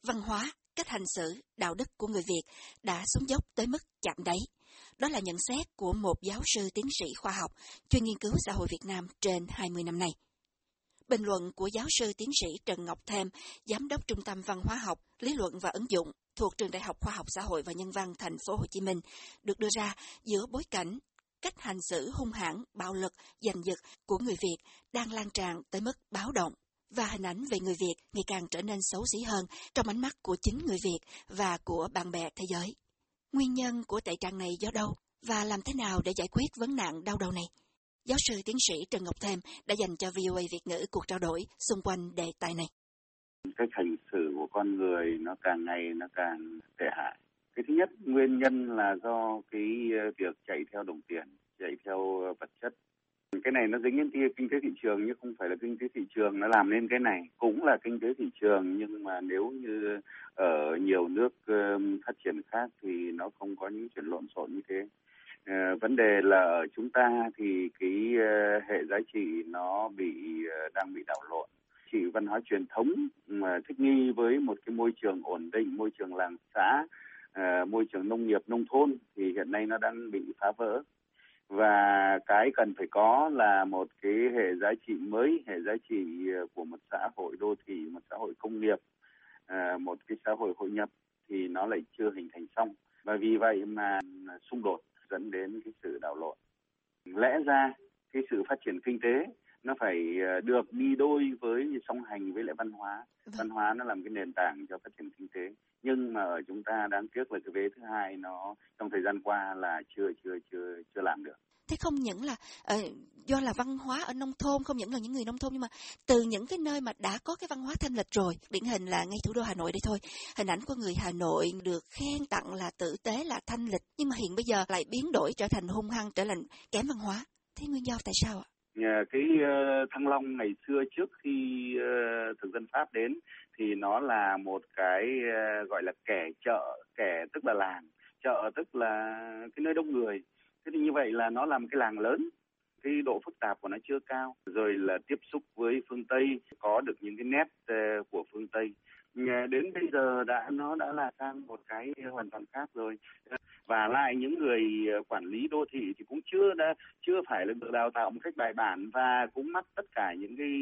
văn hóa, cách hành xử, đạo đức của người Việt đã xuống dốc tới mức chạm đáy. Đó là nhận xét của một giáo sư tiến sĩ khoa học chuyên nghiên cứu xã hội Việt Nam trên 20 năm nay. Bình luận của giáo sư tiến sĩ Trần Ngọc Thêm, giám đốc Trung tâm Văn hóa học, Lý luận và ứng dụng thuộc Trường Đại học Khoa học Xã hội và Nhân văn Thành phố Hồ Chí Minh được đưa ra giữa bối cảnh cách hành xử hung hãn, bạo lực, giành giật của người Việt đang lan tràn tới mức báo động, và hình ảnh về người Việt ngày càng trở nên xấu xí hơn trong ánh mắt của chính người Việt và của bạn bè thế giới. Nguyên nhân của tệ trạng này do đâu và làm thế nào để giải quyết vấn nạn đau đầu này? Giáo sư tiến sĩ Trần Ngọc Thêm đã dành cho VOA Việt ngữ cuộc trao đổi xung quanh đề tài này. Cách hành xử của con người nó càng ngày nó càng tệ hại. Cái thứ nhất, nguyên nhân là do cái việc chạy theo đồng tiền, chạy theo vật chất. Cái này nó dính đến kinh tế thị trường, nhưng không phải là kinh tế thị trường nó làm nên cái này. Cũng là kinh tế thị trường, nhưng mà nếu như ở nhiều nước phát triển khác thì nó không có những chuyện lộn xộn như thế. Vấn đề là ở chúng ta thì cái hệ giá trị nó đang bị đảo lộn. Chỉ văn hóa truyền thống mà thích nghi với một cái môi trường ổn định, môi trường làng xã, môi trường nông nghiệp nông thôn thì hiện nay nó đang bị phá vỡ. Và cái cần phải có là một cái hệ giá trị mới, hệ giá trị của một xã hội đô thị, một xã hội công nghiệp, một cái xã hội hội nhập thì nó lại chưa hình thành xong. Và vì vậy mà xung đột dẫn đến cái sự đảo lộn. Lẽ ra cái sự phát triển kinh tế nó phải được đi đôi với song hành với lại văn hóa. Văn hóa nó làm cái nền tảng cho phát triển kinh tế. Nhưng mà ở chúng ta đáng tiếc là cái vế thứ hai nó trong thời gian qua là chưa làm được. Thế không những là do là văn hóa ở nông thôn, không những là những người nông thôn, nhưng mà từ những cái nơi mà đã có cái văn hóa thanh lịch rồi, điển hình là ngay thủ đô Hà Nội đây thôi, hình ảnh của người Hà Nội được khen tặng là tử tế, là thanh lịch, nhưng mà hiện bây giờ lại biến đổi trở thành hung hăng, trở thành kém văn hóa. Thế nguyên do tại sao ạ? Cái Thăng Long ngày xưa trước khi thực dân Pháp đến thì nó là một cái gọi là kẻ tức là làng, chợ tức là cái nơi đông người. Thế thì như vậy là nó là một cái làng lớn, cái độ phức tạp của nó chưa cao, rồi là tiếp xúc với phương Tây, có được những cái nét của phương Tây. Đến bây giờ nó đã là sang một cái hoàn toàn khác rồi. Và lại những người quản lý đô thị thì cũng chưa phải là được đào tạo một cách bài bản, và cũng mắc tất cả những cái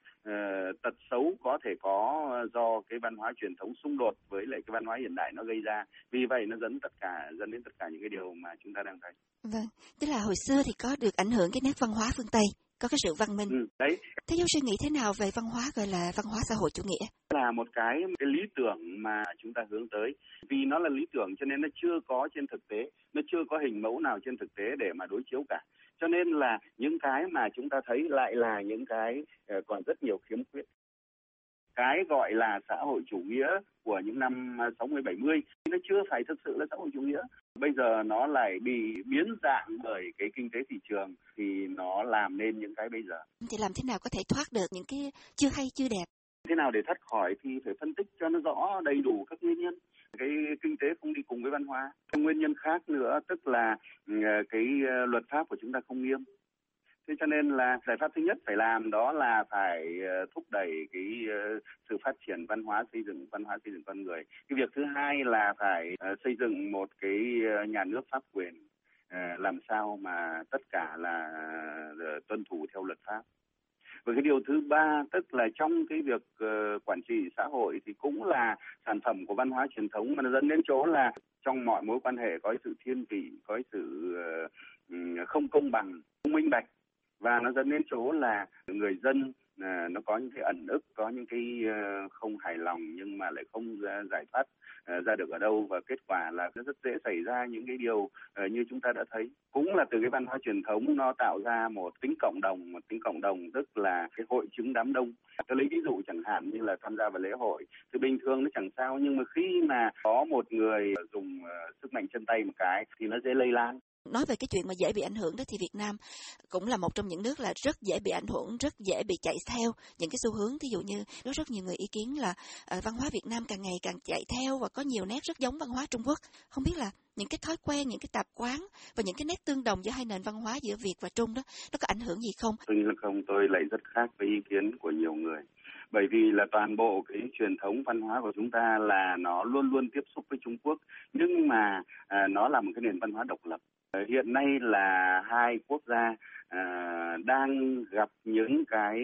tật xấu có thể có do cái văn hóa truyền thống xung đột với lại cái văn hóa hiện đại nó gây ra. Vì vậy nó dẫn đến tất cả những cái điều mà chúng ta đang thấy. Vâng, tức là hồi xưa thì có được ảnh hưởng cái nét văn hóa phương Tây, có cái sự văn minh. Đấy. Thế giáo sư nghĩ thế nào về văn hóa gọi là văn hóa xã hội chủ nghĩa? Là một cái lý tưởng mà chúng ta hướng tới. Vì nó là lý tưởng cho nên nó chưa có trên thực tế, nó chưa có hình mẫu nào trên thực tế để mà đối chiếu cả. Cho nên là những cái mà chúng ta thấy lại là những cái còn rất nhiều khiếm khuyết. Cái gọi là xã hội chủ nghĩa của những năm 60-70 nó chưa phải thực sự là xã hội chủ nghĩa. Bây giờ nó lại bị biến dạng bởi cái kinh tế thị trường thì nó làm nên những cái bây giờ. Thì làm thế nào có thể thoát được những cái chưa hay chưa đẹp? Thế nào để thoát khỏi thì phải phân tích cho nó rõ đầy đủ các nguyên nhân. Cái kinh tế không đi cùng với văn hóa. Nguyên nhân khác nữa tức là cái luật pháp của chúng ta không nghiêm. Thế cho nên là giải pháp thứ nhất phải làm đó là phải thúc đẩy cái sự phát triển văn hóa xây dựng con người. Cái việc thứ hai là phải xây dựng một cái nhà nước pháp quyền, làm sao mà tất cả là tuân thủ theo luật pháp. Và cái điều thứ ba tức là trong cái việc quản trị xã hội thì cũng là sản phẩm của văn hóa truyền thống, mà nó dẫn đến chỗ là trong mọi mối quan hệ có sự thiên vị, có sự không công bằng, không minh bạch, và nó dẫn đến chỗ là người dân nó có những cái ẩn ức, có những cái không hài lòng nhưng mà lại không giải thoát ra được ở đâu, và kết quả là nó rất dễ xảy ra những cái điều như chúng ta đã thấy. Cũng là từ cái văn hóa truyền thống nó tạo ra một tính cộng đồng tức là cái hội chứng đám đông. Tôi lấy ví dụ chẳng hạn như là tham gia vào lễ hội thì bình thường nó chẳng sao, nhưng mà khi mà có một người dùng sức mạnh chân tay một cái thì nó dễ lây lan. Nói về cái chuyện mà dễ bị ảnh hưởng đó thì Việt Nam cũng là một trong những nước là rất dễ bị ảnh hưởng, rất dễ bị chạy theo những cái xu hướng. Thí dụ như có rất nhiều người ý kiến là văn hóa Việt Nam càng ngày càng chạy theo và có nhiều nét rất giống văn hóa Trung Quốc. Không biết là những cái thói quen, những cái tạp quán và những cái nét tương đồng giữa hai nền văn hóa giữa Việt và Trung đó, nó có ảnh hưởng gì không? Tôi lại rất khác với ý kiến của nhiều người. bởi vì là toàn bộ cái truyền thống văn hóa của chúng ta là nó luôn luôn tiếp xúc với Trung Quốc, nhưng mà nó là một cái nền văn hóa độc lập. Hiện nay là hai quốc gia đang gặp những cái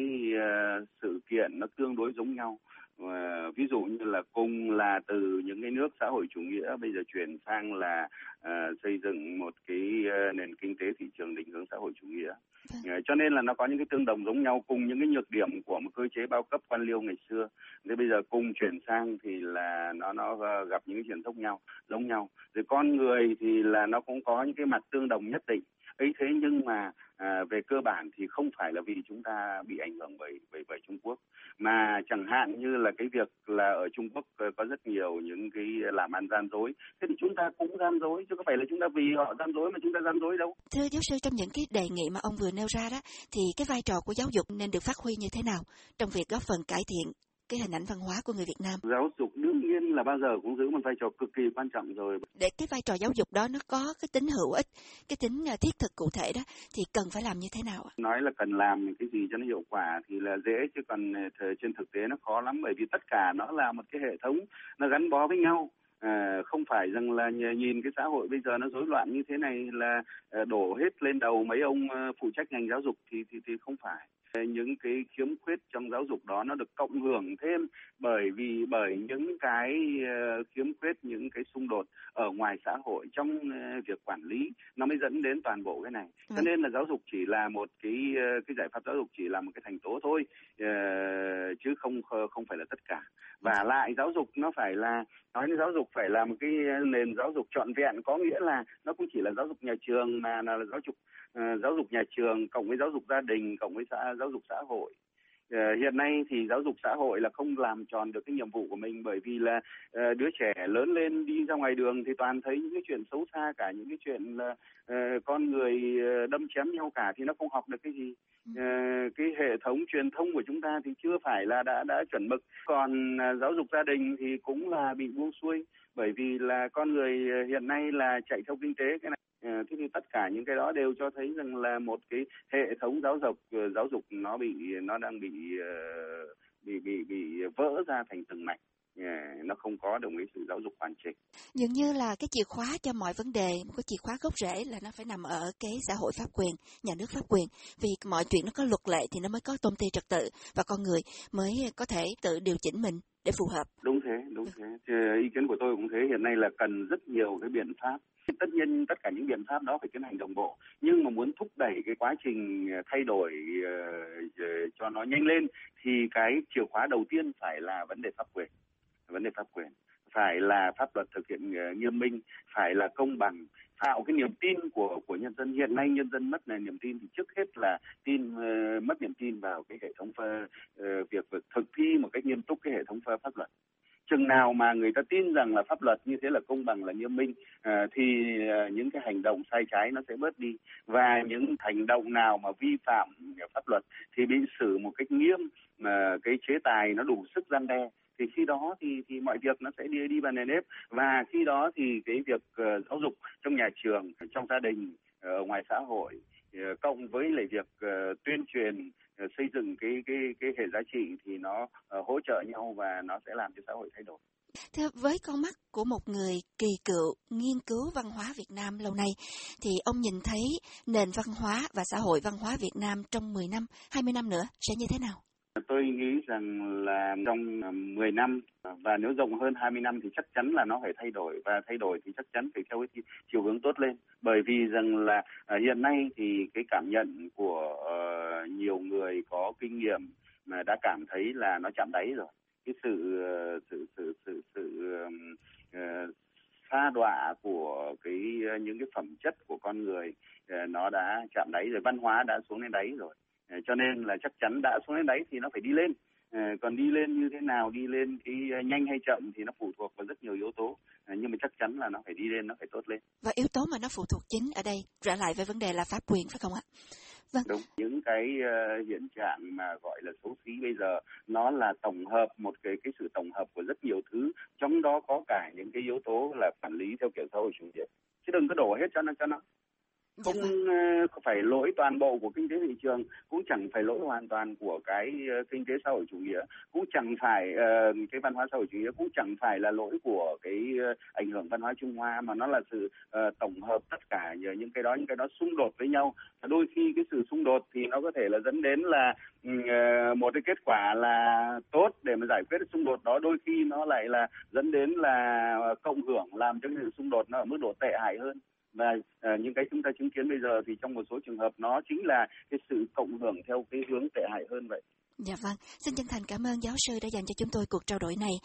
sự kiện nó tương đối giống nhau. Ví dụ như là cùng là từ những cái nước xã hội chủ nghĩa bây giờ chuyển sang là xây dựng một cái nền kinh tế thị trường định hướng xã hội chủ nghĩa. Cho nên là nó có những cái tương đồng giống nhau, cùng những cái nhược điểm của một cơ chế bao cấp quan liêu ngày xưa. Thế bây giờ cùng chuyển sang thì là nó gặp những cái chuyện giống nhau. Rồi con người thì là nó cũng có những cái mặt tương đồng nhất định. Ấy thế nhưng mà về cơ bản thì không phải là vì chúng ta bị ảnh hưởng bởi Trung Quốc, mà chẳng hạn như là cái việc là ở Trung Quốc có rất nhiều những cái làm ăn gian dối, thế thì chúng ta cũng gian dối, chứ có phải là chúng ta vì họ gian dối mà chúng ta gian dối đâu. Thưa giáo sư, trong những cái đề nghị mà ông vừa nêu ra đó, thì cái vai trò của giáo dục nên được phát huy như thế nào trong việc góp phần cải thiện cái hình ảnh văn hóa của người Việt Nam? Giáo dục đương nhiên là bao giờ cũng giữ một vai trò cực kỳ quan trọng rồi. Để cái vai trò giáo dục đó nó có cái tính hữu ích, cái tính thiết thực cụ thể đó, thì cần phải làm như thế nào ạ? Nói là cần làm cái gì cho nó hiệu quả thì là dễ, chứ còn trên thực tế nó khó lắm, bởi vì tất cả nó là một cái hệ thống nó gắn bó với nhau. Không phải rằng là nhìn cái xã hội bây giờ nó rối loạn như thế này là đổ hết lên đầu mấy ông phụ trách ngành giáo dục thì không phải. Những cái khiếm khuyết trong giáo dục đó nó được cộng hưởng thêm bởi những cái khiếm khuyết, những cái xung đột ở ngoài xã hội trong việc quản lý, nó mới dẫn đến toàn bộ cái này. Cho nên là giáo dục chỉ là một cái giải pháp, giáo dục chỉ là một cái thành tố thôi, chứ không phải là tất cả. Và lại giáo dục nó phải là, nói đến giáo dục phải là một cái nền giáo dục trọn vẹn, có nghĩa là nó không chỉ là giáo dục nhà trường mà là giáo dục nhà trường cộng với giáo dục gia đình cộng với giáo dục xã hội. Hiện nay thì giáo dục xã hội là không làm tròn được cái nhiệm vụ của mình, bởi vì là đứa trẻ lớn lên đi ra ngoài đường thì toàn thấy những cái chuyện xấu xa cả, những cái chuyện là con người đâm chém nhau cả, thì nó không học được cái gì. Cái hệ thống truyền thông của chúng ta thì chưa phải là đã chuẩn mực, còn giáo dục gia đình thì cũng là bị buông xuôi, bởi vì là con người hiện nay là chạy theo kinh tế cái này. Thế thì tất cả những cái đó đều cho thấy rằng là một cái hệ thống giáo dục nó đang bị vỡ ra thành từng mảnh. Nó không có được cái sự giáo dục hoàn chỉnh. Dường như là cái chìa khóa cho mọi vấn đề, một cái chìa khóa gốc rễ là nó phải nằm ở cái xã hội pháp quyền, nhà nước pháp quyền. Vì mọi chuyện nó có luật lệ thì nó mới có tôn ti trật tự và con người mới có thể tự điều chỉnh mình để phù hợp. Đúng thế. Ý kiến của tôi cũng thế, hiện nay là cần rất nhiều cái biện pháp. Tất nhiên tất cả những biện pháp đó phải tiến hành đồng bộ, nhưng mà muốn thúc đẩy cái quá trình thay đổi cho nó nhanh lên thì cái chìa khóa đầu tiên phải là vấn đề pháp quyền, phải là pháp luật thực hiện nghiêm minh, phải là công bằng, tạo cái niềm tin của nhân dân. Hiện nay nhân dân mất niềm tin thì trước hết là mất niềm tin vào cái hệ thống việc thực thi một cách nghiêm túc cái hệ thống pháp luật. Chừng nào mà người ta tin rằng là pháp luật như thế là công bằng, là nghiêm minh, thì những cái hành động sai trái nó sẽ bớt đi, và những hành động nào mà vi phạm pháp luật thì bị xử một cách nghiêm, mà cái chế tài nó đủ sức răn đe, thì khi đó thì mọi việc nó sẽ đi vào nền nếp. Và khi đó thì cái việc giáo dục trong nhà trường, trong gia đình, ở ngoài xã hội, cộng với lại việc tuyên truyền, xây dựng cái hệ giá trị thì nó hỗ trợ nhau và nó sẽ làm cho xã hội thay đổi. Theo với con mắt của một người kỳ cựu nghiên cứu văn hóa Việt Nam lâu nay, thì ông nhìn thấy nền văn hóa và xã hội văn hóa Việt Nam trong 10 năm, 20 năm nữa sẽ như thế nào? Tôi nghĩ rằng là trong 10 năm và nếu rộng hơn 20 năm thì chắc chắn là nó phải thay đổi, và thay đổi thì chắc chắn phải theo cái chiều hướng tốt lên. Bởi vì rằng là hiện nay thì cái cảm nhận của nhiều người có kinh nghiệm mà đã cảm thấy là nó chạm đáy rồi. Cái sự sa đọa của những cái phẩm chất của con người nó đã chạm đáy rồi, văn hóa đã xuống đến đáy rồi. Cho nên là chắc chắn đã xuống đến đáy thì nó phải đi lên. Còn đi lên như thế nào, đi lên cái nhanh hay chậm thì nó phụ thuộc vào rất nhiều yếu tố. Nhưng mà chắc chắn là nó phải đi lên, nó phải tốt lên. Và yếu tố mà nó phụ thuộc chính ở đây trở lại với vấn đề là pháp quyền, phải không ạ? Vâng. Đúng. Những cái hiện trạng mà gọi là xấu xí bây giờ nó là tổng hợp, một cái sự tổng hợp của rất nhiều thứ, trong đó có cả những cái yếu tố là quản lý theo kiểu xã hội chủ nghĩa. Chứ đừng có đổ hết cho nó. Không phải lỗi toàn bộ của kinh tế thị trường, cũng chẳng phải lỗi hoàn toàn của cái kinh tế xã hội chủ nghĩa, cũng chẳng phải cái văn hóa xã hội chủ nghĩa, cũng chẳng phải là lỗi của cái ảnh hưởng văn hóa Trung Hoa, mà nó là sự tổng hợp tất cả những cái đó xung đột với nhau. Đôi khi cái sự xung đột thì nó có thể là dẫn đến là một cái kết quả là tốt để mà giải quyết cái xung đột đó, đôi khi nó lại là dẫn đến là cộng hưởng, làm cho cái sự xung đột nó ở mức độ tệ hại hơn. Và những cái chúng ta chứng kiến bây giờ thì trong một số trường hợp nó chính là cái sự cộng hưởng theo cái hướng tệ hại hơn vậy. Dạ vâng, xin chân thành cảm ơn giáo sư đã dành cho chúng tôi cuộc trao đổi này.